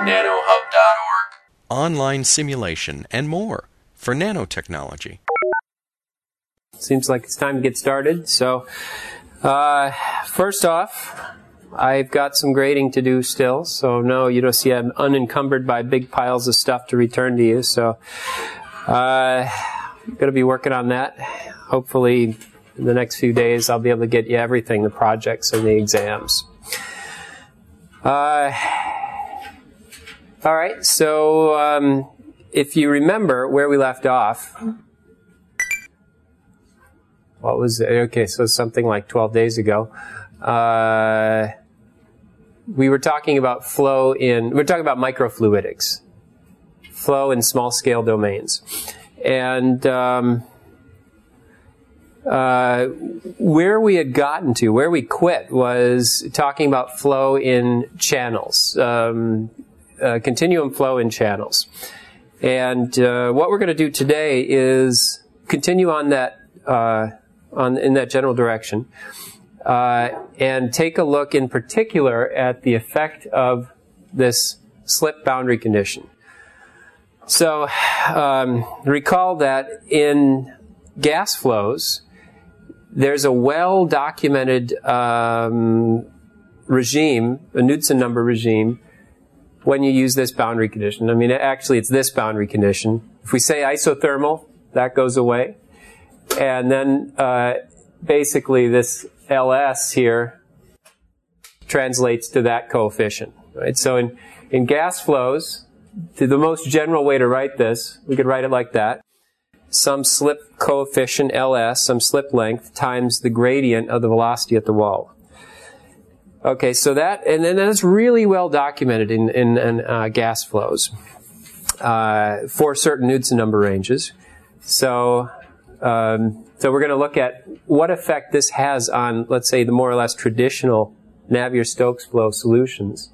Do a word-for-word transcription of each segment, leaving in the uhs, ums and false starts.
nanohub dot org. Online simulation and more for nanotechnology. Seems like it's time to get started. So, uh, first off, I've got some grading to do still. So, no, you don't see I'm unencumbered by big piles of stuff to return to you. So, uh, I'm going to be working on that. Hopefully, in the next few days, I'll be able to get you everything, the projects and the exams. Uh, all right, so um, if you remember where we left off, what was it? Okay, so something like twelve days ago. Uh, we were talking about flow in, we we're talking about microfluidics, flow in small-scale domains. And um, uh, where we had gotten to, where we quit, was talking about flow in channels, um, uh, continuum flow in channels. And uh, what we're going to do today is continue on that, uh, on in that general direction, uh, and take a look in particular at the effect of this slip boundary condition. So, um, recall that in gas flows, there's a well-documented um, regime, a Knudsen number regime, when you use this boundary condition. I mean, actually, it's this boundary condition. If we say isothermal, that goes away. And then, uh, basically, this L S here translates to that coefficient. Right? So in, in gas flows, to the most general way to write this, we could write it like that. Some slip coefficient L S, some slip length, times the gradient of the velocity at the wall. Okay, so that, and then that's really well documented in, in, in uh, gas flows uh, for certain Knudsen number ranges. So, um, so we're going to look at what effect this has on, let's say, the more or less traditional Navier-Stokes flow solutions.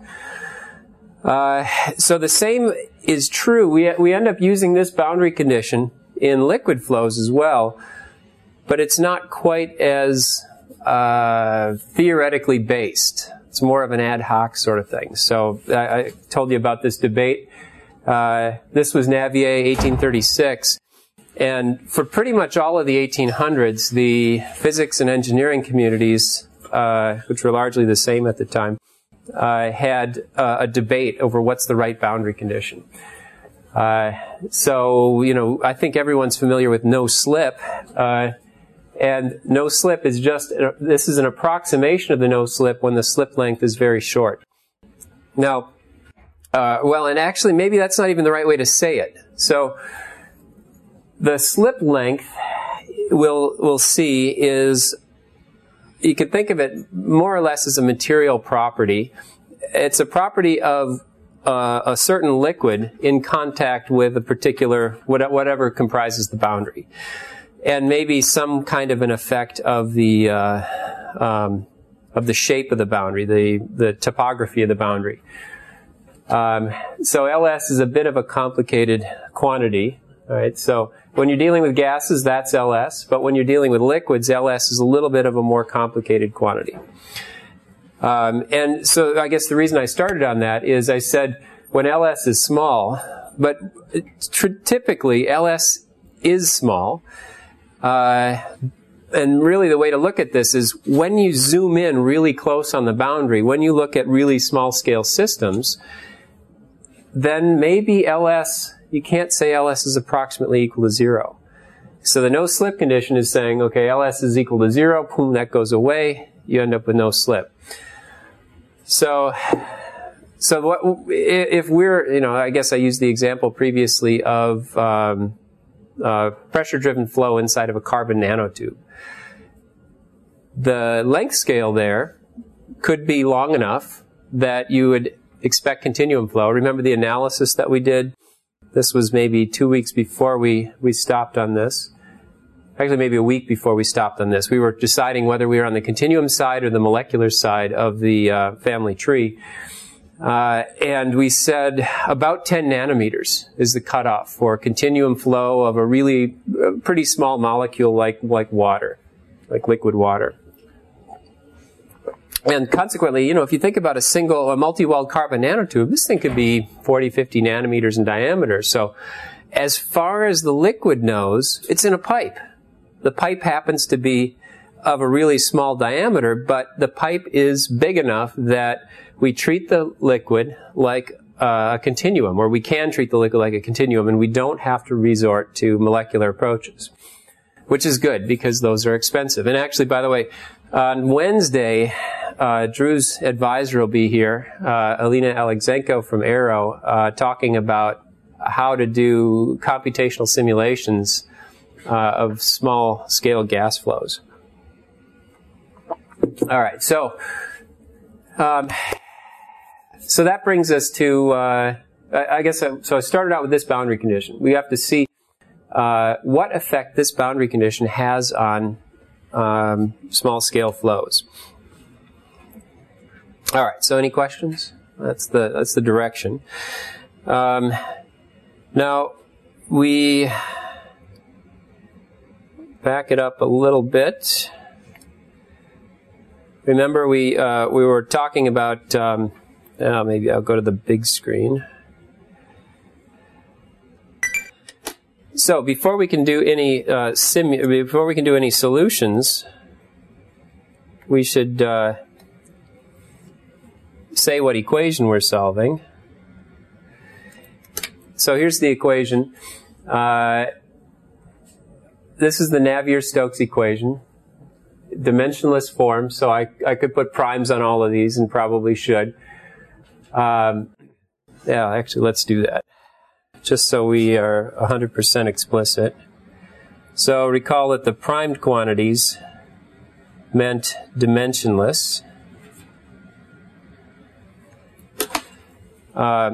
Uh, so the same is true. We, we end up using this boundary condition in liquid flows as well, but it's not quite as uh, theoretically based. It's more of an ad hoc sort of thing. So I, I told you about this debate. Uh, this was Navier, eighteen thirty-six. And for pretty much all of the eighteen hundreds, the physics and engineering communities, uh, which were largely the same at the time, Uh, had uh, a debate over what's the right boundary condition. Uh, so, you know, I think everyone's familiar with no slip. Uh, and no slip is just, uh, this is an approximation of the no slip when the slip length is very short. Now, uh, well, and actually maybe that's not even the right way to say it. So, the slip length we'll, we'll see is, you could think of it more or less as a material property. It's a property of uh, a certain liquid in contact with a particular, whatever comprises the boundary. And maybe some kind of an effect of the, uh, um, of the shape of the boundary, the, the topography of the boundary. Um, so L S is a bit of a complicated quantity. All right, so when you're dealing with gases, that's L S, but when you're dealing with liquids, L S is a little bit of a more complicated quantity. Um, and so I guess the reason I started on that is I said when L S is small, but typically L S is small, uh, and really the way to look at this is when you zoom in really close on the boundary, when you look at really small scale systems, then maybe L S, you can't say L S is approximately equal to zero. So the no slip condition is saying, okay, L S is equal to zero, boom, that goes away, you end up with no slip. So, so what, if we're, you know, I guess I used the example previously of um, uh, pressure-driven flow inside of a carbon nanotube. The length scale there could be long enough that you would expect continuum flow. Remember the analysis that we did? This was maybe two weeks before we, we stopped on this. Actually, maybe a week before we stopped on this. We were deciding whether we were on the continuum side or the molecular side of the uh, family tree. Uh, and we said about ten nanometers is the cutoff for continuum flow of a really uh, pretty small molecule like, like water, like liquid water. And consequently, you know, if you think about a single, a multi-walled carbon nanotube, this thing could be forty, fifty nanometers in diameter. So as far as the liquid knows, it's in a pipe. The pipe happens to be of a really small diameter, but the pipe is big enough that we treat the liquid like uh, a continuum, or we can treat the liquid like a continuum, and we don't have to resort to molecular approaches, which is good because those are expensive. And actually, by the way, on Wednesday, uh, Drew's advisor will be here, uh, Alina Alexenko from Aero, uh, talking about how to do computational simulations uh, of small-scale gas flows. All right, so um, so that brings us to, uh, I, I guess, I, so I started out with this boundary condition. We have to see uh, what effect this boundary condition has on um, small-scale flows. All right, so any questions? That's the that's the direction. Um, now we back it up a little bit. Remember, we uh, we were talking about. Um, uh, maybe I'll go to the big screen. So before we can do any uh, sim, before we can do any solutions, we should uh, say what equation we're solving. So here's the equation. Uh, this is the Navier-Stokes equation. Dimensionless form, so I, I could put primes on all of these and probably should. Um, yeah, actually, let's do that. Just so we are one hundred percent explicit. So recall that the primed quantities meant dimensionless. Uh,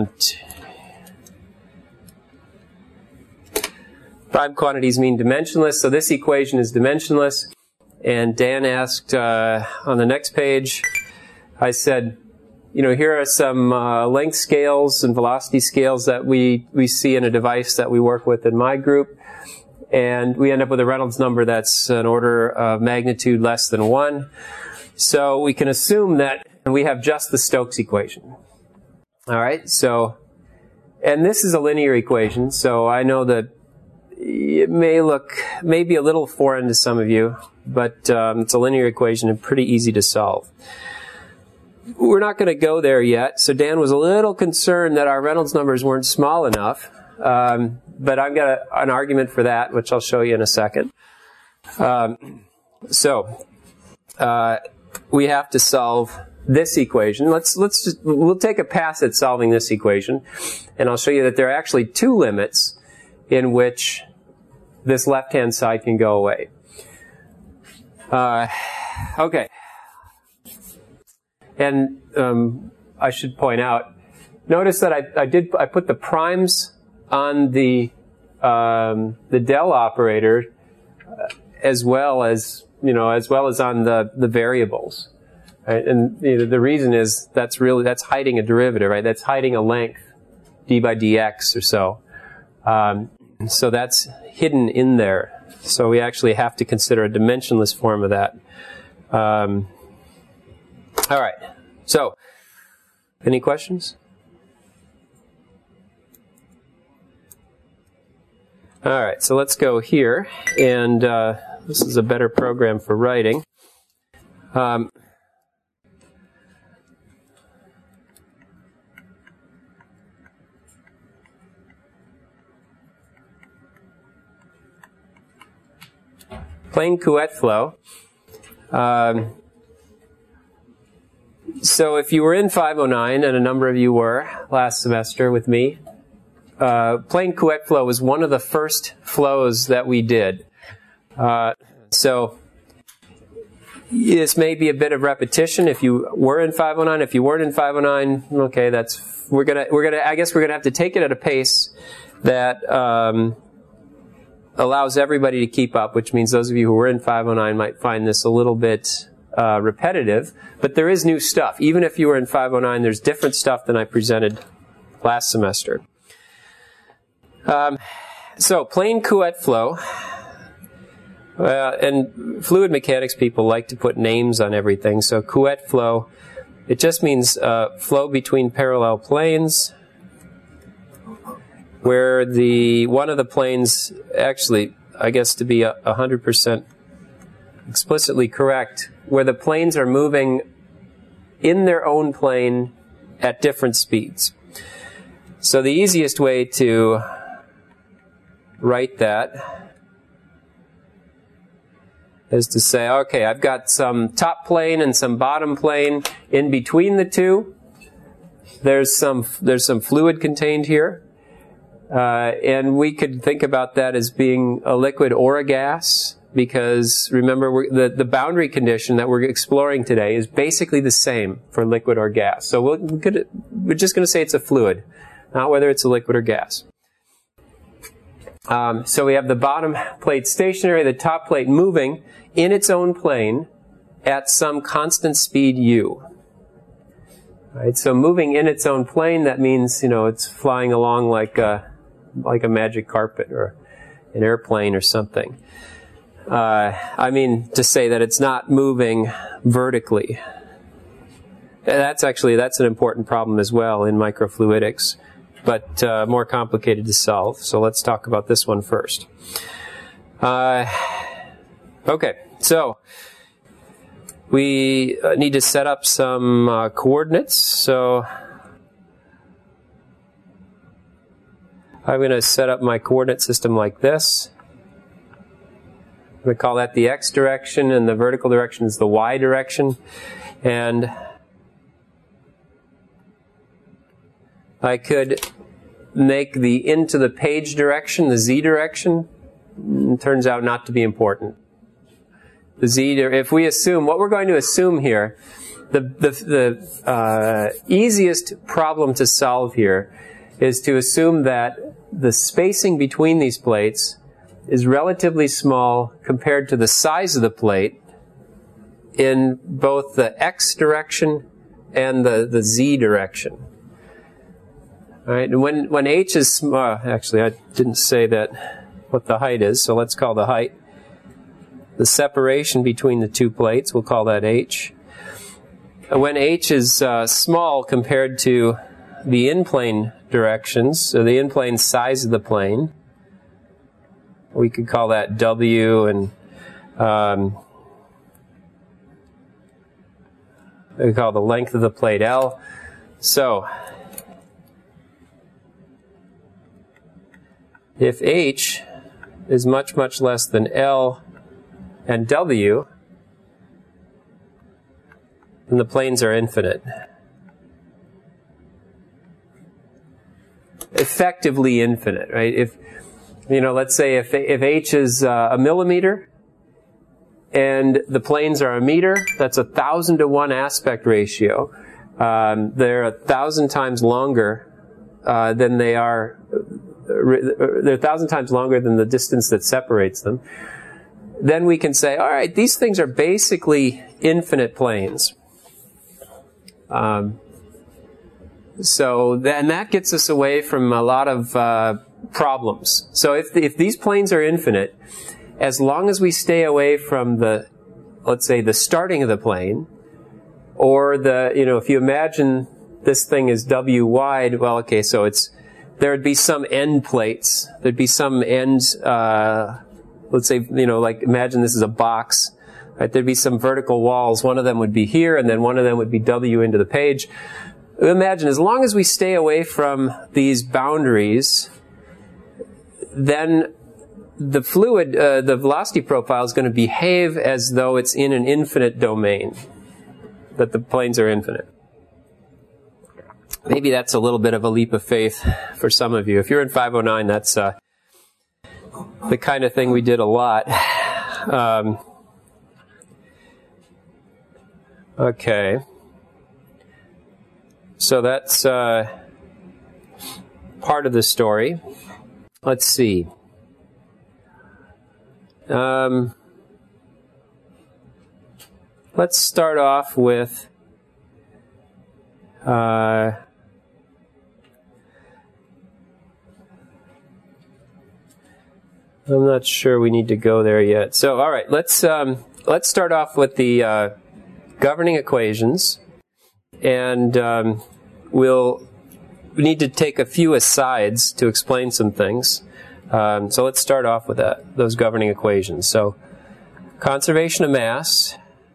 primed quantities mean dimensionless, so this equation is dimensionless. And Dan asked uh, on the next page, I said, you know, here are some uh, length scales and velocity scales that we, we see in a device that we work with in my group. And we end up with a Reynolds number that's an order of magnitude less than one. So we can assume that we have just the Stokes equation. All right, so, and this is a linear equation, so I know that it may look, maybe a little foreign to some of you, but um, it's a linear equation and pretty easy to solve. We're not going to go there yet, so Dan was a little concerned that our Reynolds numbers weren't small enough, um, but I've got a, an argument for that, which I'll show you in a second. Um, so, uh, we have to solve this equation. Let's, let's just, we'll take a pass at solving this equation, and I'll show you that there are actually two limits in which this left-hand side can go away. Uh, okay. And um, I should point out, notice that I, I did I put the primes on the um, the del operator uh, as well as you know as well as on the the variables, right? And you know, the reason is that's really that's hiding a derivative, right? That's hiding a length d by dx or so. Um, so that's hidden in there. So we actually have to consider a dimensionless form of that. Um, all right. So, any questions? All right. So let's go here, and uh, this is a better program for writing. Um, Plain Couette flow. Um, so if you were in five oh nine, and a number of you were last semester with me, uh, plain Couette flow was one of the first flows that we did. Uh, so this may be a bit of repetition if you were in five oh nine. If you weren't in five oh nine, okay, that's we're gonna we're gonna I guess we're gonna have to take it at a pace that um, allows everybody to keep up, which means those of you who were in five oh nine might find this a little bit uh, repetitive, but there is new stuff. Even if you were in five oh nine, there's different stuff than I presented last semester. Um, so, plain Couette flow. Uh, and fluid mechanics people like to put names on everything. So Couette flow, it just means uh, flow between parallel planes, where the one of the planes, actually, I guess to be a hundred percent explicitly correct, where the planes are moving in their own plane at different speeds. So the easiest way to write that is to say, okay, I've got some top plane and some bottom plane. In between the two, there's some there's some fluid contained here. Uh, and we could think about that as being a liquid or a gas, because remember, we're, the, the boundary condition that we're exploring today is basically the same for liquid or gas. So we'll, we could, we're just going to say it's a fluid, not whether it's a liquid or gas. Um, so we have the bottom plate stationary, the top plate moving in its own plane at some constant speed u. Right, so moving in its own plane, that means, you know, it's flying along like a, like a magic carpet or an airplane or something. Uh, I mean, to say that it's not moving vertically. That's actually, that's an important problem as well in microfluidics, but uh, more complicated to solve. So let's talk about this one first. Uh, okay, so we need to set up some uh, coordinates. So I'm going to set up my coordinate system like this. I'm going to call that the x direction, and the vertical direction is the y direction. And I could make the into the page direction, the z direction. It turns out not to be important. The z, if we assume, what we're going to assume here, the, the, the uh, easiest problem to solve here is to assume that the spacing between these plates is relatively small compared to the size of the plate in both the x direction and the, the z direction. All right, and when, when h is small, actually I didn't say that what the height is, so let's call the height the separation between the two plates, we'll call that h. When h is uh, small compared to the in-plane directions, so the in-plane size of the plane, we could call that w, and um, we call the length of the plate L. So if h is much, much less than L and w, then the planes are infinite. Effectively infinite, right? If, you know, let's say if, if h is uh, a millimeter and the planes are a meter, that's a thousand to one aspect ratio. Um, they're a thousand times longer uh, than they are, they're a thousand times longer than the distance that separates them. Then we can say, all right, these things are basically infinite planes. Um, so then that gets us away from a lot of uh, problems. So if, if these planes are infinite, as long as we stay away from the, let's say, the starting of the plane, or the, you know, if you imagine this thing is w wide, well, okay, so it's, there would be some end plates. There'd be some end, uh, let's say, you know, like imagine this is a box, right? There'd be some vertical walls. One of them would be here, and then one of them would be W into the page. Imagine, as long as we stay away from these boundaries, then the fluid, uh, the velocity profile is going to behave as though it's in an infinite domain, that the planes are infinite. Maybe that's a little bit of a leap of faith for some of you. If you're in five oh nine, that's uh, the kind of thing we did a lot. Um, okay. So that's uh, part of the story. Let's see. Um, let's start off with uh, I'm not sure we need to go there yet. So, all right, let's um, let's start off with the uh, governing equations, and um, we'll we need to take a few asides to explain some things. Um, so let's start off with that, those governing equations. So, conservation of mass.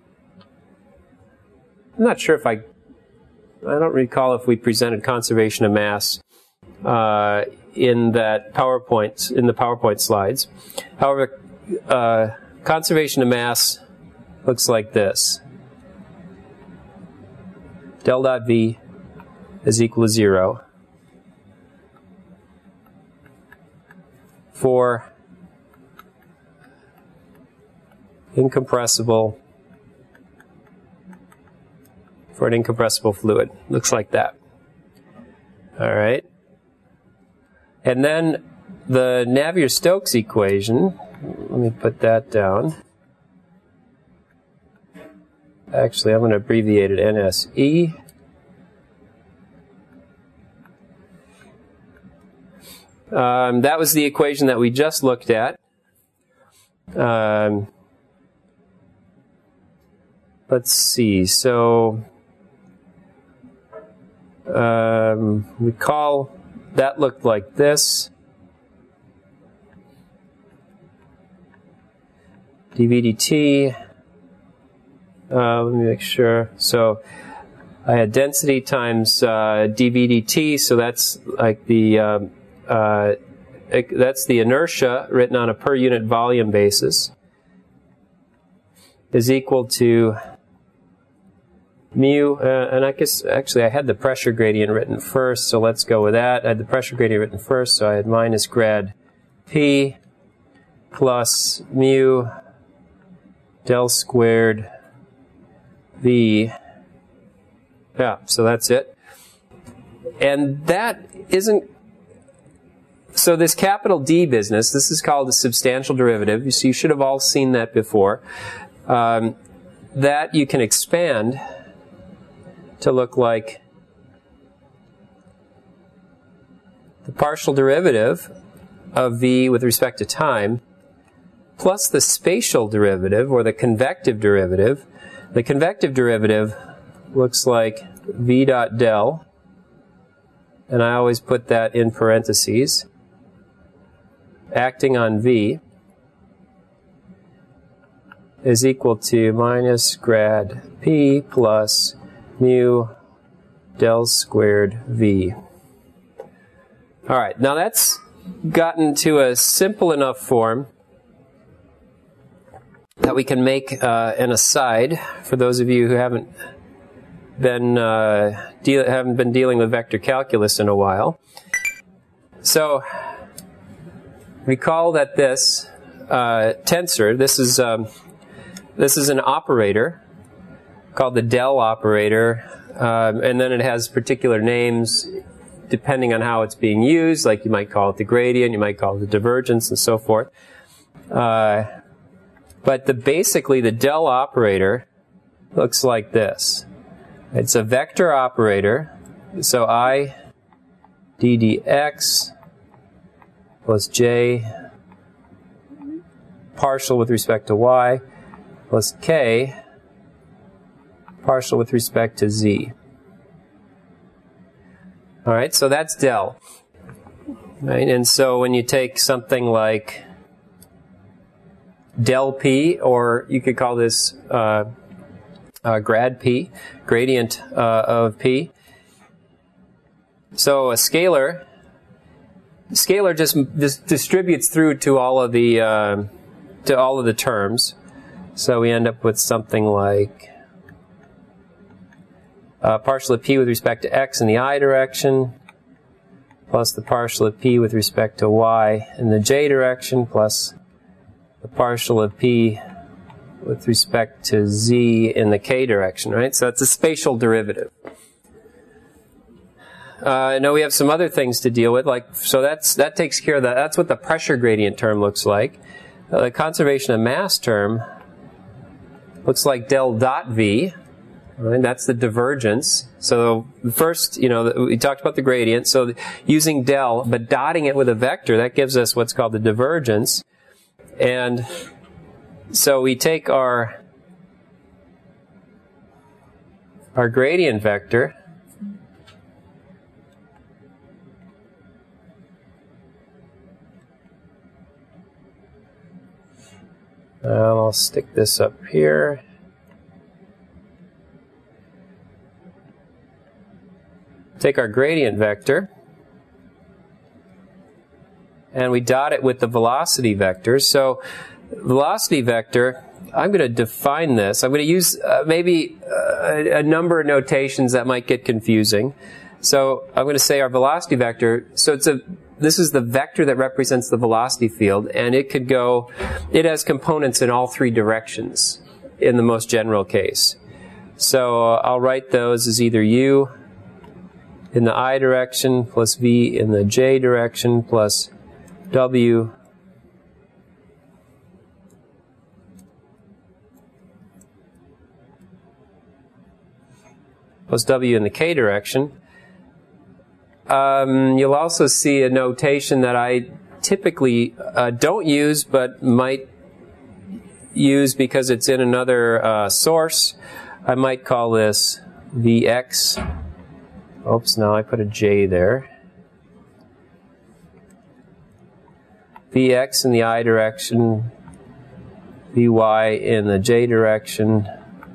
I'm not sure if I, I don't recall if we presented conservation of mass uh, in that PowerPoint, in the PowerPoint slides. However, uh, conservation of mass looks like this. Del dot V is equal to zero for incompressible, for an incompressible fluid. Looks like that. All right. And then the Navier-Stokes equation, let me put that down. Actually, I'm going to abbreviate it N S E. Um, that was the equation that we just looked at. Um, let's see. So, um, recall that looked like this. dV dt. Uh, let me make sure. So, I had density times uh, dV dt. So that's like the um, uh, that's the inertia written on a per unit volume basis is equal to mu, uh, and I guess actually I had the pressure gradient written first, so let's go with that. I had the pressure gradient written first, so I had minus grad P plus mu del squared V. Yeah, so that's it. And that isn't, so this capital D business, this is called a substantial derivative. So you should have all seen that before. Um, that you can expand to look like the partial derivative of V with respect to time plus the spatial derivative, or the convective derivative. The convective derivative looks like V dot del, and I always put that in parentheses, acting on V is equal to minus grad P plus mu del squared V. All right, now that's gotten to a simple enough form that we can make uh, an aside for those of you who haven't been uh, deal haven't been dealing with vector calculus in a while. So recall that this uh, tensor, this is um, this is an operator called the del operator, um, and then it has particular names depending on how it's being used. Like you might call it the gradient, you might call it the divergence, and so forth. Uh, but the basically the del operator looks like this. It's a vector operator, so I d dx plus j partial with respect to y plus k partial with respect to z. All right, so that's del. Right, and so when you take something like del p, or you could call this uh, uh, grad p, gradient uh, of p. So a scalar, scalar just, just distributes through to all of the uh, to all of the terms. So we end up with something like uh, partial of p with respect to x in the I direction, plus the partial of p with respect to y in the j direction, plus the partial of p with respect to z in the k direction, right? So it's a spatial derivative. Uh, now we have some other things to deal with, like, so that's, that takes care of that. That's what the pressure gradient term looks like. Uh, the conservation of mass term looks like del dot v, right? That's the divergence. So first, you know, we talked about the gradient. So using del, but dotting it with a vector, that gives us what's called the divergence. And so we take our, our gradient vector, and I'll stick this up here. Take our gradient vector, and we dot it with the velocity vector. So velocity vector, I'm going to define this. I'm going to use uh, maybe uh, a number of notations that might get confusing. So I'm going to say our velocity vector, so it's a, this is the vector that represents the velocity field, and it could go, it has components in all three directions in the most general case. So uh, I'll write those as either u in the I direction plus v in the j direction plus w plus w in the k direction. Um, you'll also see a notation that I typically uh, don't use but might use because it's in another uh, source. I might call this Vx. Oops, now I put a j there. Vx in the I direction, Vy in the j direction,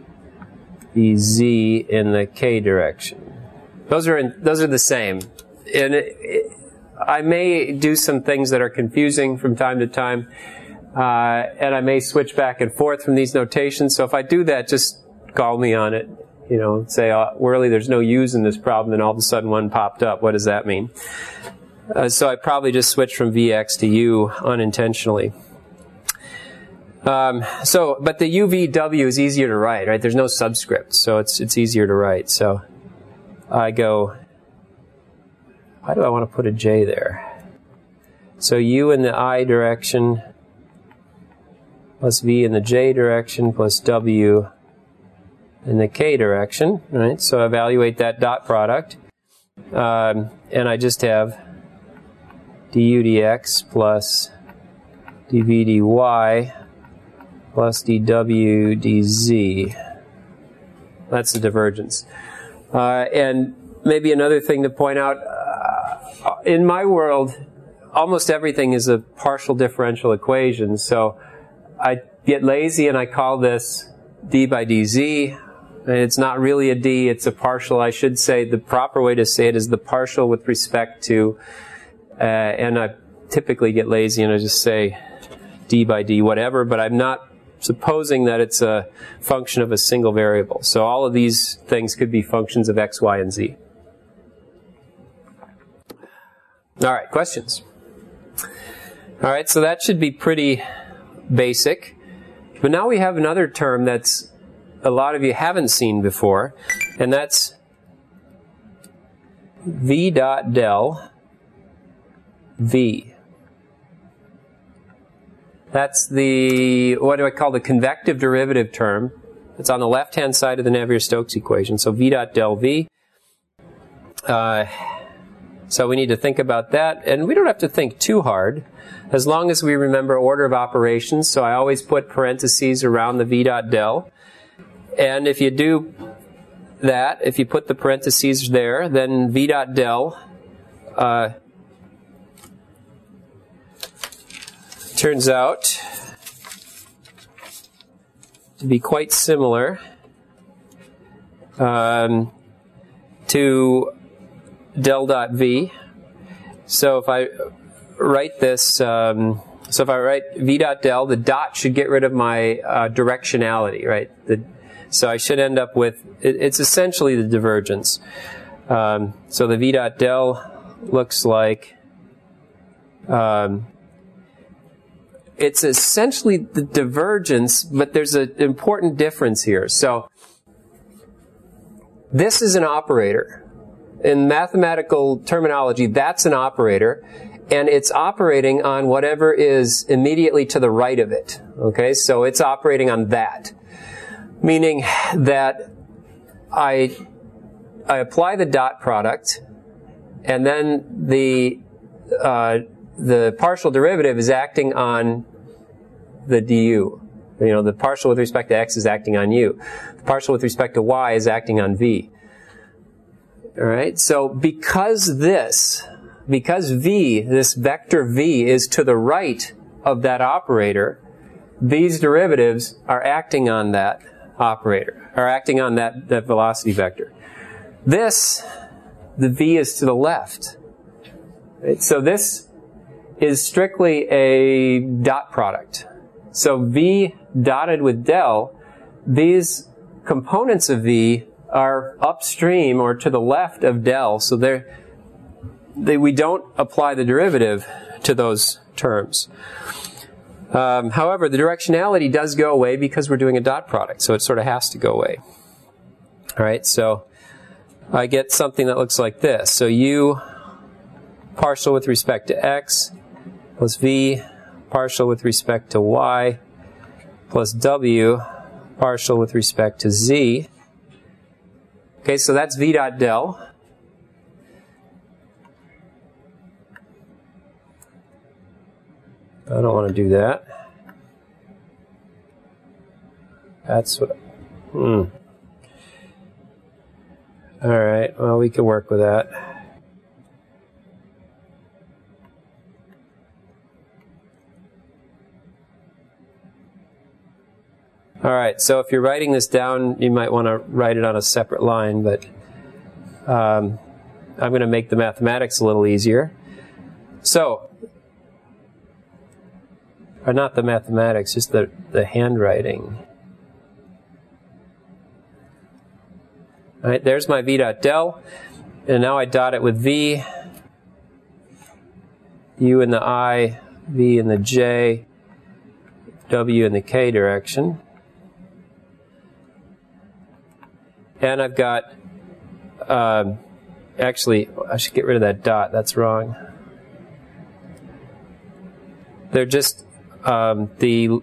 Vz in the k direction. Those are in, those are the same. And it, it, I may do some things that are confusing from time to time, uh, and I may switch back and forth from these notations. So if I do that, just call me on it. You know, say, oh, Worley, there's no U's in this problem, and all of a sudden one popped up. What does that mean? Uh, so I probably just switched from Vx to U unintentionally. Um, so, but the U V W is easier to write, right? There's no subscript, so it's it's easier to write. So I go, why do I want to put a J there? So U in the I direction plus V in the J direction plus W in the K direction, right? So I evaluate that dot product, um, and I just have du dx plus dv dy plus dw dz. That's the divergence. Uh, and maybe another thing to point out, uh, in my world, almost everything is a partial differential equation. So I get lazy and I call this d by dz. And it's not really a d, it's a partial. I should say the proper way to say it is the partial with respect to, uh, and I typically get lazy and I just say d by d whatever, but I'm not supposing that it's a function of a single variable. So all of these things could be functions of x, y, and z. All right, questions? All right, so that should be pretty basic. But now we have another term that's a lot of you haven't seen before, and that's v dot del v. That's the, what do I call the convective derivative term. It's on the left-hand side of the Navier-Stokes equation. So v dot del v. Uh, so we need to think about that, and we don't have to think too hard, as long as we remember order of operations. So I always put parentheses around the v dot del. And if you do that, if you put the parentheses there, then v dot del uh, turns out to be quite similar um, to del dot v. So if I write this, um, so if I write v dot del, the dot should get rid of my uh, directionality, right? The, So I should end up with, it, it's essentially the divergence. Um, so the v dot del looks like, um, it's essentially the divergence, but there's an important difference here. So this is an operator. In mathematical terminology, that's an operator, and it's operating on whatever is immediately to the right of it. Okay, so it's operating on that. Meaning that I, I apply the dot product, and then the, uh, the partial derivative is acting on the du. You know, the partial with respect to x is acting on u. The partial with respect to y is acting on v. All right? So because this, because v, this vector v, is to the right of that operator, these derivatives are acting on that operator, are acting on that, that velocity vector. This, the v is to the left. Right? So this is strictly a dot product. So v dotted with del, these components of v are upstream or to the left of del, so they're, they, we don't apply the derivative to those terms. Um, however, the directionality does go away because we're doing a dot product, so it sort of has to go away. All right, so I get something that looks like this. So u partial with respect to x plus v partial with respect to y plus w partial with respect to z. Okay, so that's v dot del. I don't want to do that. That's what. Hmm. All right. Well, we can work with that. All right. So if you're writing this down, you might want to write it on a separate line, but um, I'm going to make the mathematics a little easier. So. Or not the mathematics, just the, the handwriting. All right, there's my v dot del, and now I dot it with v, u in the I, v in the j, w in the k direction. And I've got, um, actually, I should get rid of that dot, that's wrong. They're just, Um, the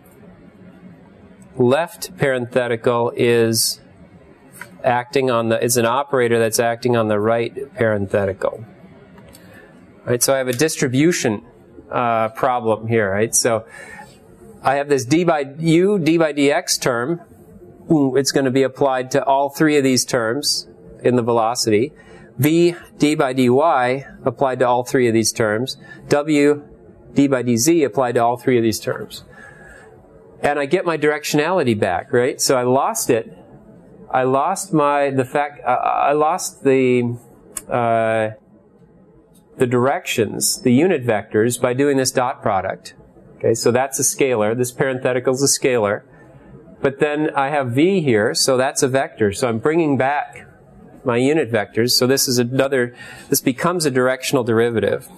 left parenthetical is acting on the, is an operator that's acting on the right parenthetical. Right, so I have a distribution uh, problem here, right? So I have this d by u, d by dx term. It's going to be applied to all three of these terms in the velocity. V, d by dy applied to all three of these terms. W, d by dz applied to all three of these terms. And I get my directionality back, right? So I lost it. I lost my, the fact, uh, I lost the, uh, the directions, the unit vectors, by doing this dot product. Okay, so that's a scalar. This parenthetical is a scalar. But then I have v here, so that's a vector. So I'm bringing back my unit vectors. So this is another, this becomes a directional derivative.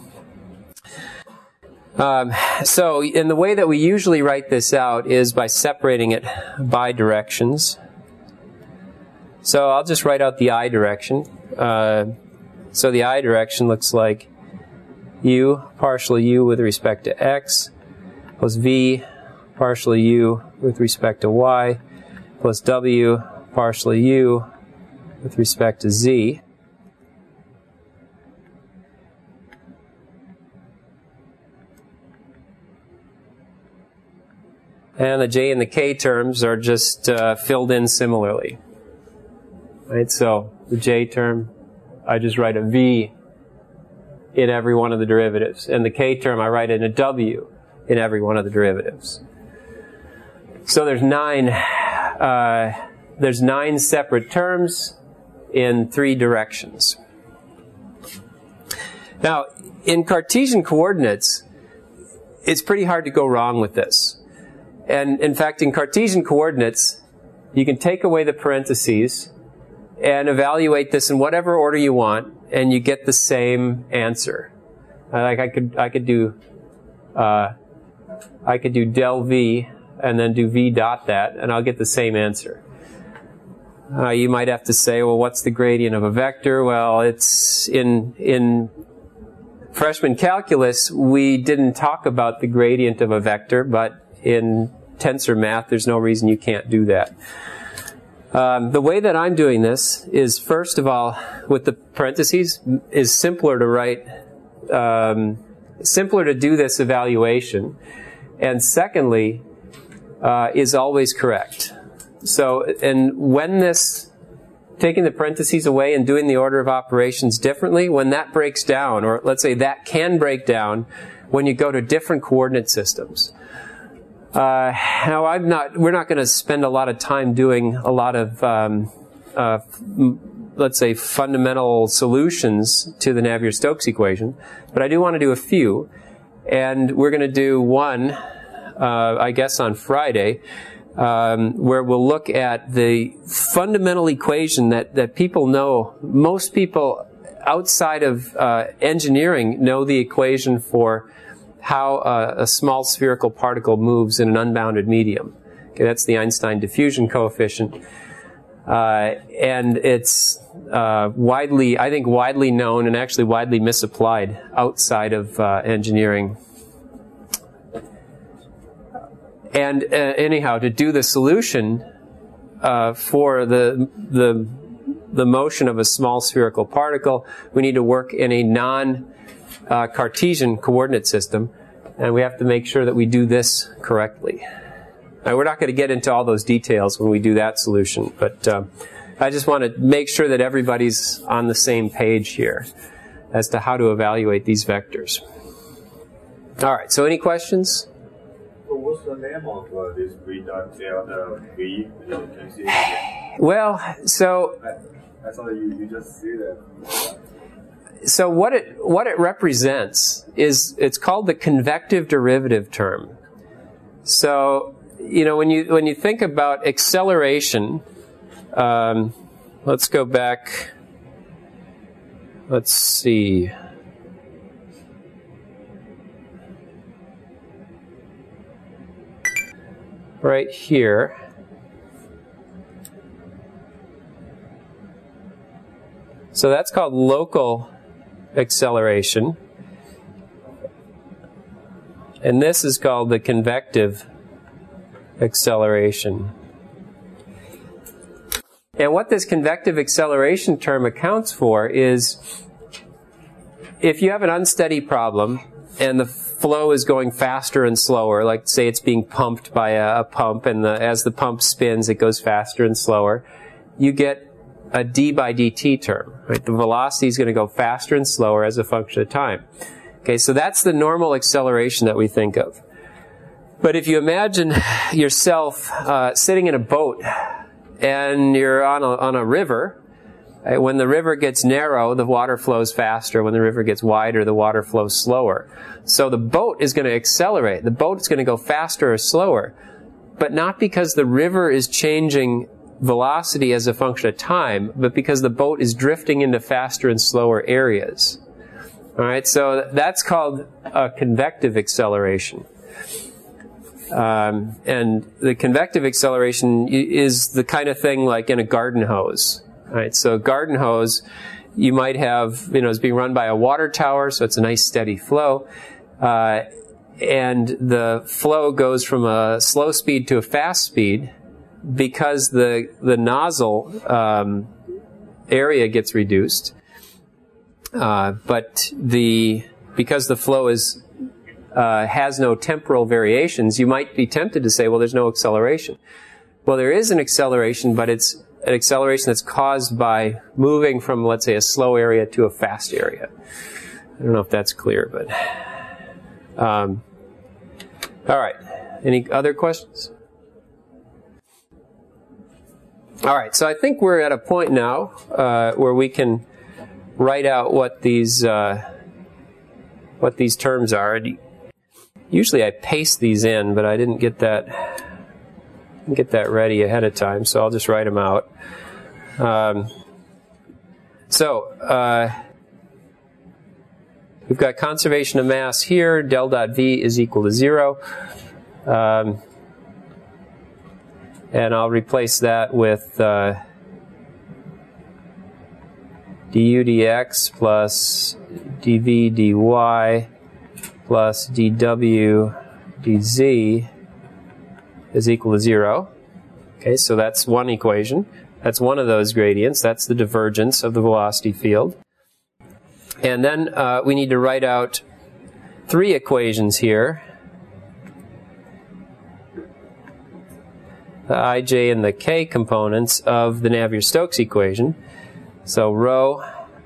Um, so, in the way that we usually write this out is by separating it by directions. So I'll just write out the I direction. Uh, so the I direction looks like u partial u with respect to x plus v partial u with respect to y plus w partial u with respect to z. And the j and the k terms are just uh, filled in similarly. Right, so the j term, I just write a v in every one of the derivatives. And the k term, I write in a w in every one of the derivatives. So there's nine, uh, there's nine separate terms in three directions. Now, in Cartesian coordinates, it's pretty hard to go wrong with this. And in fact, in Cartesian coordinates, you can take away the parentheses and evaluate this in whatever order you want, and you get the same answer. Uh, like I could, I could do, uh, I could do del v and then do v dot that, and I'll get the same answer. Uh, you might have to say, well, what's the gradient of a vector? Well, it's in in freshman calculus, we didn't talk about the gradient of a vector, but in tensor math, there's no reason you can't do that. Um, the way that I'm doing this is, first of all, with the parentheses, is simpler to write, um, simpler to do this evaluation. and secondly, uh, is always correct. So, and when this, taking the parentheses away and doing the order of operations differently, when that breaks down, or let's say that can break down when you go to different coordinate systems. Uh, now, I'm not, we're not going to spend a lot of time doing a lot of, um, uh, let's say, fundamental solutions to the Navier-Stokes equation, but I do want to do a few. And we're going to do one, uh, I guess, on Friday, um, where we'll look at the fundamental equation that, that people know. Most people outside of uh, engineering know the equation for how uh, a small spherical particle moves in an unbounded medium. Okay, that's the Einstein diffusion coefficient. Uh, and it's uh, widely, I think, widely known and actually widely misapplied outside of uh, engineering. And uh, anyhow, to do the solution uh, for the the the motion of a small spherical particle, we need to work in a non-Cartesian uh, coordinate system, and we have to make sure that we do this correctly. Now, we're not going to get into all those details when we do that solution, but uh, I just want to make sure that everybody's on the same page here as to how to evaluate these vectors. All right, so any questions? So what's the name of uh, this V dot delta V? Can you see it again? Well, so I, I thought you, you just see that. So what it what it represents is, it's called the convective derivative term. So, you know, when you when you think about acceleration, um, let's go back. Let's see. Right here. So that's called local acceleration. And this is called the convective acceleration. And what this convective acceleration term accounts for is, if you have an unsteady problem and the flow is going faster and slower, like say it's being pumped by a, a pump, and the, as the pump spins it goes faster and slower, you get a d by dt term. Right? The velocity is going to go faster and slower as a function of time. Okay, so that's the normal acceleration that we think of. But if you imagine yourself uh, sitting in a boat and you're on a, on a river, right? When the river gets narrow, the water flows faster. When the river gets wider, the water flows slower. So the boat is going to accelerate. The boat is going to go faster or slower, but not because the river is changing velocity as a function of time, but because the boat is drifting into faster and slower areas. All right, so that's called a convective acceleration. Um, and the convective acceleration is the kind of thing like in a garden hose. All right, so a garden hose, you might have, you know, it's being run by a water tower, so it's a nice steady flow. Uh, and the flow goes from a slow speed to a fast speed because the the nozzle um, area gets reduced. Uh, but the because the flow is uh, has no temporal variations, you might be tempted to say, well, there's no acceleration. Well, there is an acceleration, but it's an acceleration that's caused by moving from, let's say, a slow area to a fast area. I don't know if that's clear, but um, all right. Any other questions? All right. So I think we're at a point now uh, where we can write out what these uh, what these terms are. Usually I paste these in, but I didn't get that didn't get that ready ahead of time, so I'll just write them out. Um, so uh, we've got conservation of mass here. Del dot V is equal to zero, um, and I'll replace that with Uh, du dx plus dv dy plus dw dz is equal to zero. Okay, so that's one equation. That's one of those gradients. That's the divergence of the velocity field. And then uh, we need to write out three equations here. the I, J, and the K components of the Navier-Stokes equation. So rho,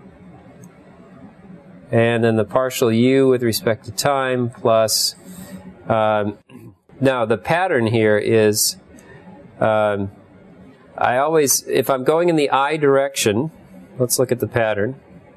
and then the partial U with respect to time plus, um, now the pattern here is, um, I always, if I'm going in the I direction, let's look at the pattern.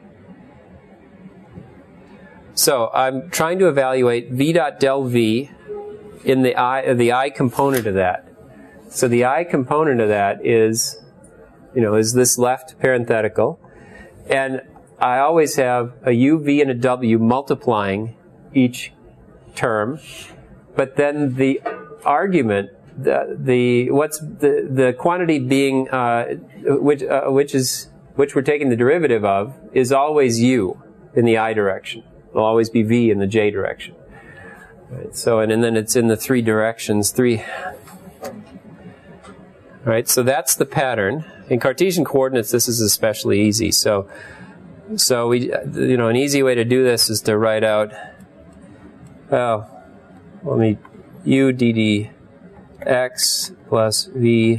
So I'm trying to evaluate V dot del V in the I, the I component of that. So the I component of that is, you know, is this left parenthetical. And I always have a U, V, and a W multiplying each term. But then the argument, the, the what's the, the quantity being, uh, which, uh, which is, which we're taking the derivative of, is always U in the I direction. It'll always be V in the J direction. Right, so, and, and then it's in the three directions, three. All right, so that's the pattern. In Cartesian coordinates, this is especially easy. So, so we, you know, an easy way to do this is to write out, well, let me, U d dx plus V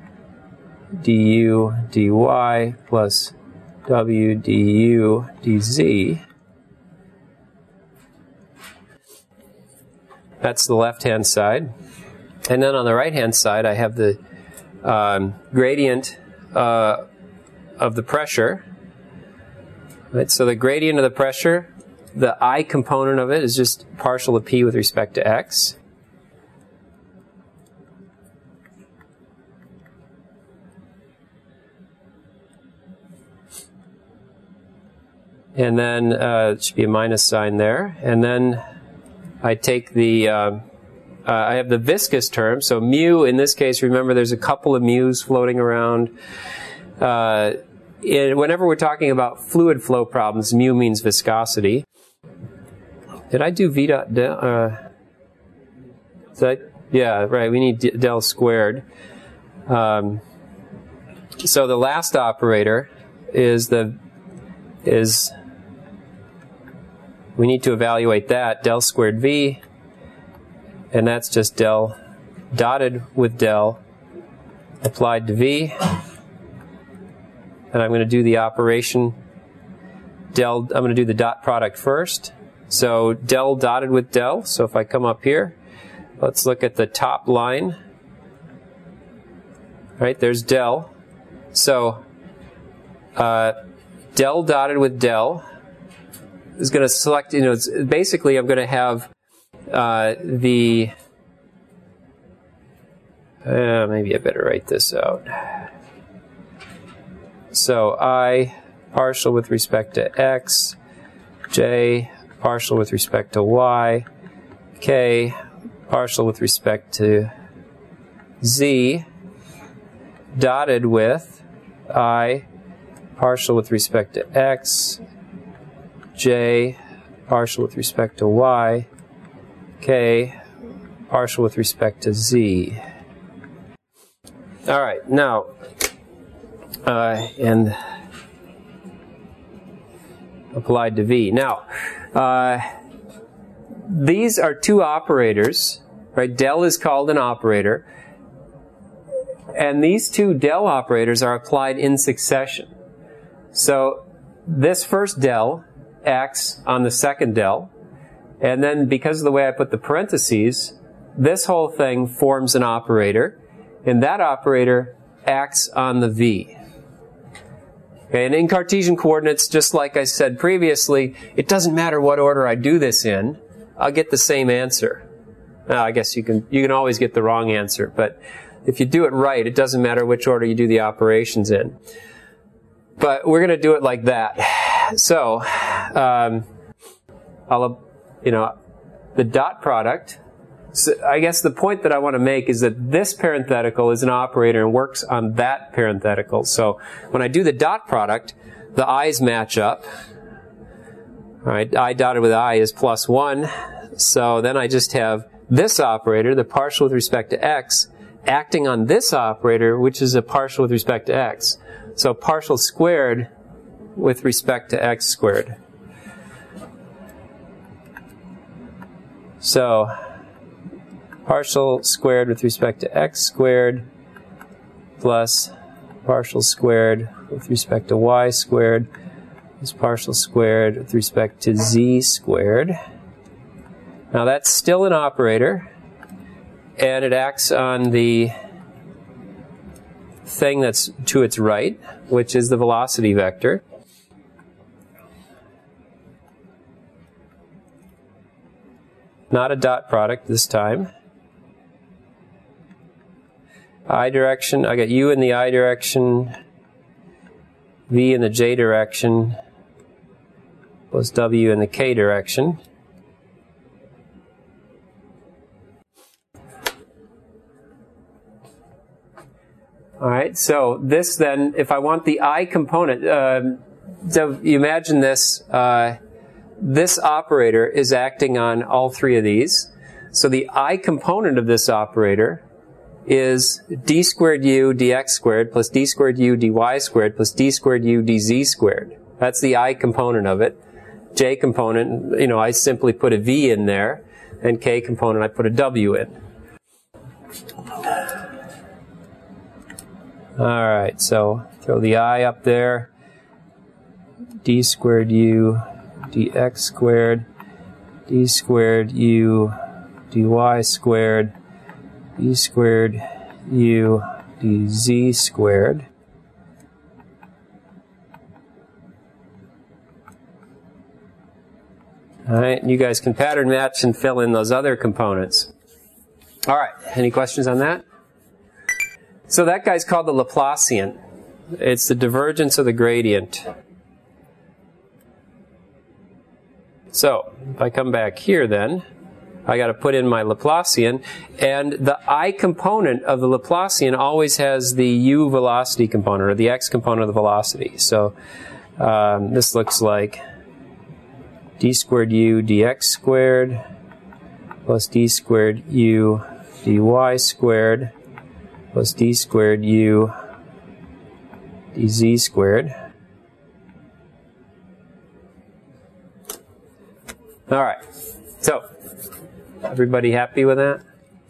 du dy plus W du dz. That's the left-hand side. And then on the right-hand side, I have the um, gradient uh, of the pressure. Right, so the gradient of the pressure, the I component of it is just partial of P with respect to X. And then uh, it should be a minus sign there. And then I take the, uh, uh, I have the viscous term, so mu in this case, remember there's a couple of mu's floating around. Uh, it, whenever we're talking about fluid flow problems, mu means viscosity. Did I do V dot del? Uh, is that, yeah, right, we need d del squared. Um, so the last operator is the, is, we need to evaluate that, del squared V, and that's just del dotted with del applied to V. And I'm going to do the operation del, I'm going to do the dot product first. So del dotted with del, so if I come up here, let's look at the top line. Right, there's del. So uh, del dotted with del is going to select, you know, it's basically I'm going to have uh, the, uh, maybe I better write this out. So I partial with respect to X, J partial with respect to Y, K partial with respect to Z, dotted with I partial with respect to X, J partial with respect to Y, K partial with respect to Z. All right, now, uh, and applied to V. Now, uh, these are two operators, right? Del is called an operator, and these two del operators are applied in succession. So this first del acts on the second del, and then because of the way I put the parentheses, this whole thing forms an operator, and that operator acts on the V. Okay, and in Cartesian coordinates, just like I said previously, it doesn't matter what order I do this in, I'll get the same answer. Now, I guess you can, you can always get the wrong answer, but if you do it right, it doesn't matter which order you do the operations in. But we're going to do it like that. So, um, I'll, you know, the dot product, so I guess the point that I want to make is that this parenthetical is an operator and works on that parenthetical. So when I do the dot product, the i's match up. All right, I dotted with I is plus one. So then I just have this operator, the partial with respect to x, acting on this operator, which is a partial with respect to x. So partial squared with respect to x squared. So partial squared with respect to x squared plus partial squared with respect to y squared is partial squared with respect to z squared. Now that's still an operator, and it acts on the thing that's to its right, which is the velocity vector. Not a dot product this time. I direction, I got u in the I direction, v in the j direction, plus w in the k direction. All right, so this then, if I want the I component, uh, so you imagine this, uh, this operator is acting on all three of these. So the I component of this operator is d squared u dx squared plus d squared u dy squared plus d squared u dz squared. That's the I component of it. J component, you know, I simply put a v in there, and k component I put a w in. All right, so throw the I up there. D squared u dx squared, d squared u dy squared, d squared u dz squared. All right, you guys can pattern match and fill in those other components. All right, any questions on that? So that guy's called the Laplacian. It's the divergence of the gradient. So if I come back here then, I got to put in my Laplacian, and the I component of the Laplacian always has the u velocity component, or the x component of the velocity. So um, this looks like d squared u dx squared plus d squared u dy squared plus d squared u dz squared. All right, so everybody happy with that?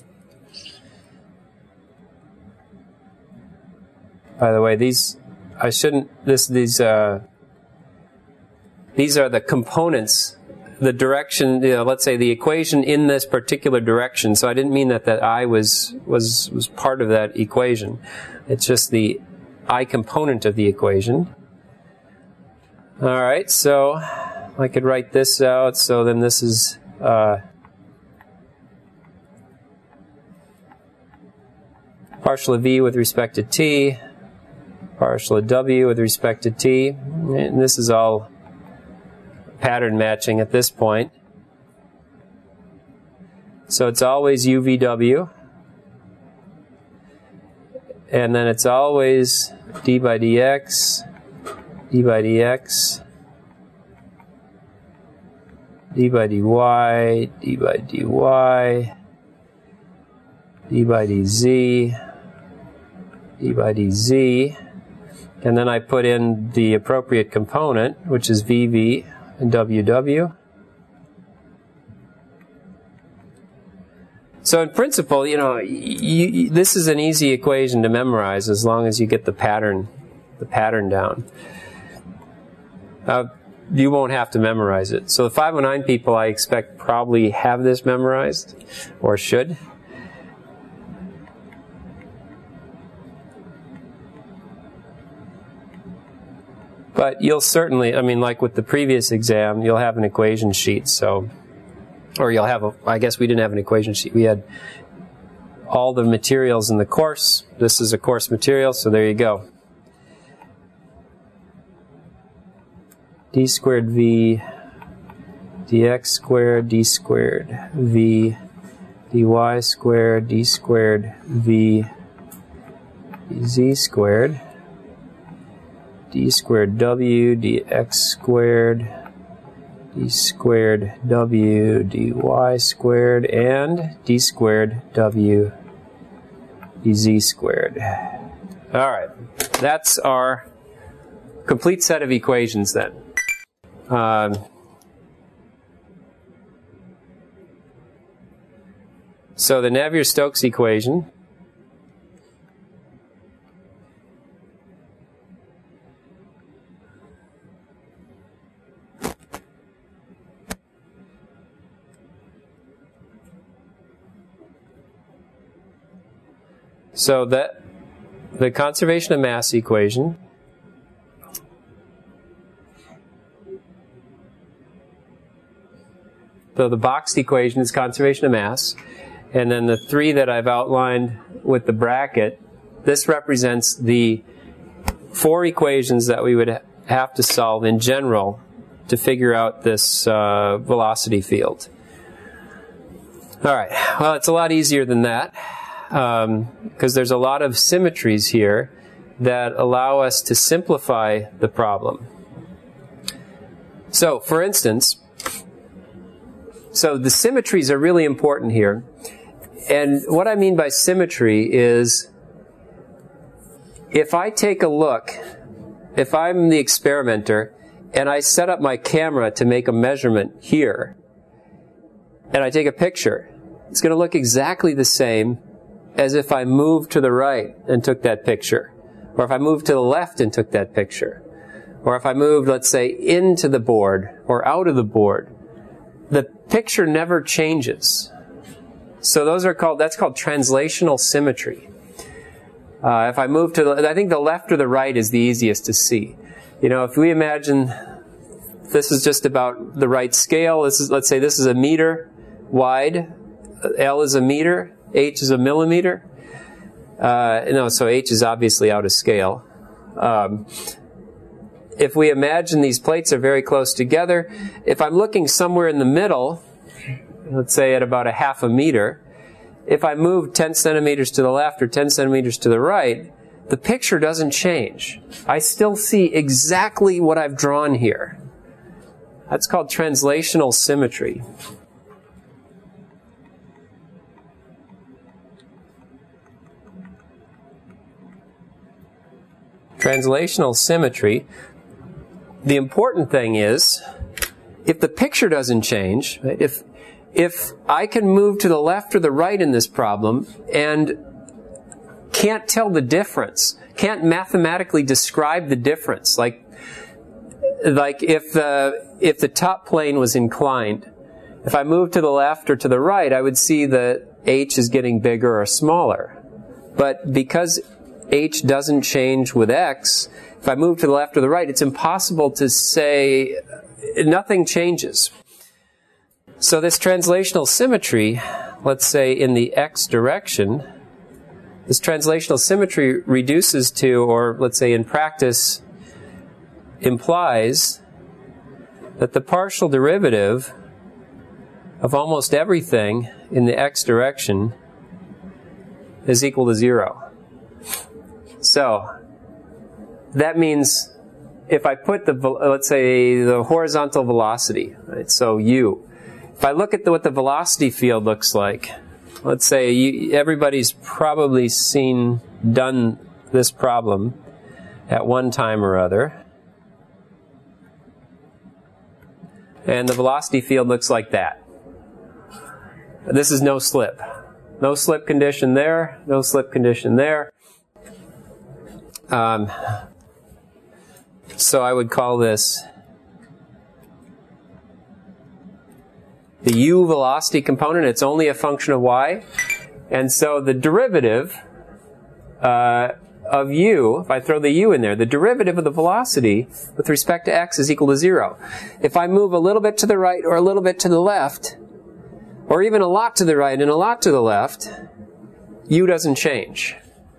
By the way, these I shouldn't. This these uh, these are the components, the direction. You know, let's say the equation in this particular direction. So I didn't mean that that I was was was part of that equation. It's just the I component of the equation. All right, so I could write this out. So then this is. Uh, partial of v with respect to t, partial of w with respect to t, and this is all pattern matching at this point. So it's always u v w, and then it's always d by dx, d by dx, d by dy, d by dy, d by dz, d by dz, and then I put in the appropriate component, which is vv and ww. So in principle, you know, you, you, this is an easy equation to memorize as long as you get the pattern, the pattern down. Uh, you won't have to memorize it. So the five oh nine people, I expect, probably have this memorized, or should. But you'll certainly, I mean, like with the previous exam, you'll have an equation sheet, so, or you'll have a, I guess we didn't have an equation sheet. We had all the materials in the course. This is a course material, so there you go. D squared v dx squared, d squared v dy squared, d squared v dz squared, d squared w dx squared, d squared w dy squared, and d squared w dz squared. All right, that's our complete set of equations then. Um, so the Navier-Stokes equation So that the conservation of mass equation so the boxed equation is conservation of mass, and then the three that I've outlined with the bracket, this represents the four equations that we would have to solve in general to figure out this uh, velocity field. All right, well, it's a lot easier than that because um, there's a lot of symmetries here that allow us to simplify the problem. So, for instance, so the symmetries are really important here. And what I mean by symmetry is if I take a look, if I'm the experimenter and I set up my camera to make a measurement here, and I take a picture, it's going to look exactly the same as if I moved to the right and took that picture, or if I moved to the left and took that picture, or if I moved, let's say, into the board or out of the board. The picture never changes. So those are called, that's called translational symmetry. Uh, if I move to the, I think the left or the right is the easiest to see. You know, if we imagine this is just about the right scale, this is, let's say this is a meter wide, L is a meter, H is a millimeter. Uh, no, so H is obviously out of scale. Um, if we imagine these plates are very close together, if I'm looking somewhere in the middle, let's say at about a half a meter, if I move ten centimeters to the left or ten centimeters to the right, the picture doesn't change. I still see exactly what I've drawn here. That's called translational symmetry. Translational symmetry. The important thing is, if the picture doesn't change, right, if if I can move to the left or the right in this problem and can't tell the difference, can't mathematically describe the difference, like like if the if the top plane was inclined, if I move to the left or to the right, I would see that H is getting bigger or smaller. But because H doesn't change with X, if I move to the left or the right, it's impossible to say nothing changes. So this translational symmetry, let's say in the X direction, this translational symmetry reduces to, or let's say in practice, implies that the partial derivative of almost everything in the X direction is equal to zero. So that means if I put the, let's say, the horizontal velocity, right, so u, if I look at the, what the velocity field looks like, let's say you, everybody's probably seen, done this problem at one time or other, and the velocity field looks like that. This is no slip. No slip condition there, no slip condition there. Um, so I would call this the u velocity component. It's only a function of y. And so the derivative uh, of u, if I throw the u in there, the derivative of the velocity with respect to x is equal to zero. If I move a little bit to the right or a little bit to the left, or even a lot to the right and a lot to the left, u doesn't change.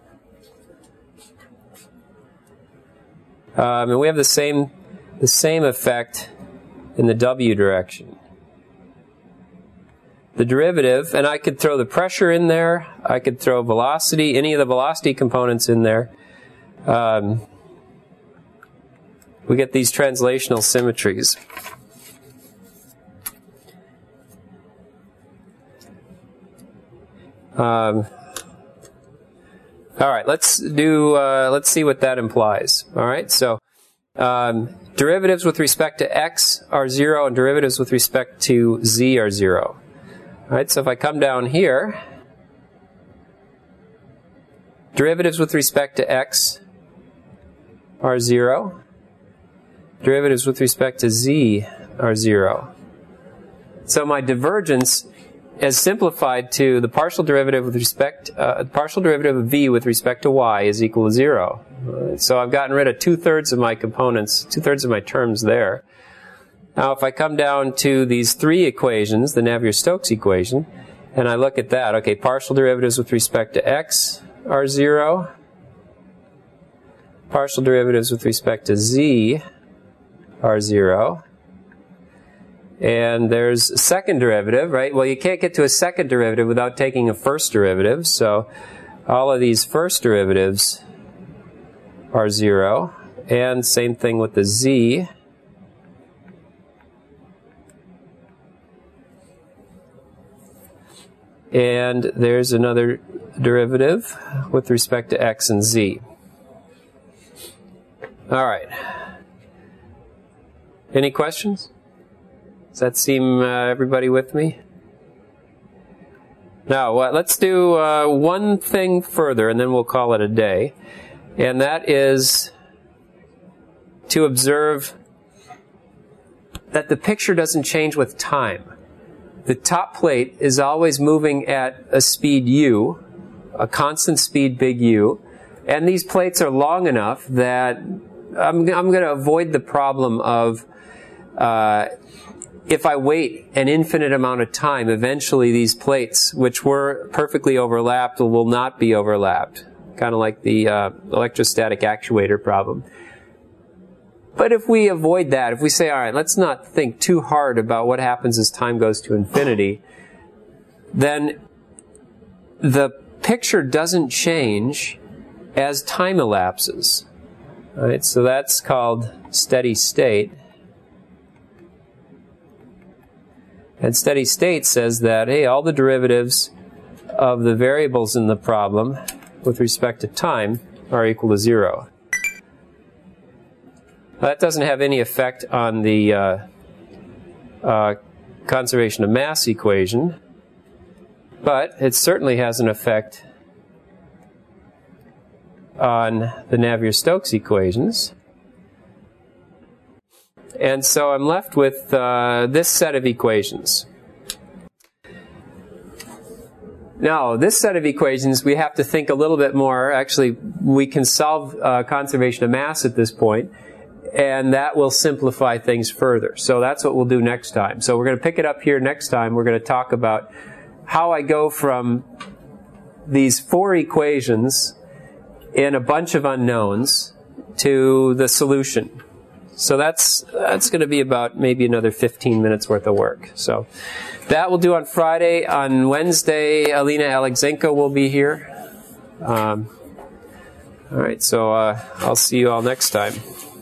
Um, and we have the same, the same effect in the w direction. The derivative, and I could throw the pressure in there, I could throw velocity, any of the velocity components in there. Um, we get these translational symmetries. Um, all right, let's do. Uh, let's see what that implies. All right, so um, derivatives with respect to x are zero, and derivatives with respect to z are zero. All right, so if I come down here, derivatives with respect to x are zero. Derivatives with respect to z are zero. So my divergence as simplified to the partial derivative with respect, uh, partial derivative of v with respect to y is equal to zero. Uh, so I've gotten rid of two-thirds of my components, two-thirds of my terms there. Now if I come down to these three equations, the Navier-Stokes equation, and I look at that, okay, partial derivatives with respect to x are zero. Partial derivatives with respect to z are zero. And there's a second derivative, right? Well, you can't get to a second derivative without taking a first derivative. So all of these first derivatives are zero. And same thing with the z. And there's another derivative with respect to x and z. All right. Any questions? Does that seem uh, everybody with me? Now, uh, let's do uh, one thing further, and then we'll call it a day. And that is to observe that the picture doesn't change with time. The top plate is always moving at a speed u, a constant speed big U, and these plates are long enough that I'm, I'm going to avoid the problem of uh, if I wait an infinite amount of time, eventually these plates, which were perfectly overlapped, will not be overlapped, kind of like the uh, electrostatic actuator problem. But if we avoid that, if we say, all right, let's not think too hard about what happens as time goes to infinity, then the picture doesn't change as time elapses. All right, so that's called steady state. And steady state says that, hey, all the derivatives of the variables in the problem with respect to time are equal to zero. That doesn't have any effect on the uh, uh, conservation of mass equation, but it certainly has an effect on the Navier-Stokes equations. And so I'm left with uh, this set of equations. Now, this set of equations, we have to think a little bit more. Actually, we can solve uh, conservation of mass at this point, and that will simplify things further. So that's what we'll do next time. So we're going to pick it up here next time. We're going to talk about how I go from these four equations in a bunch of unknowns to the solution. So that's that's going to be about maybe another fifteen minutes worth of work. So that we'll do on Friday. On Wednesday, Alina Alexenko will be here. Um, all right, so uh, I'll see you all next time.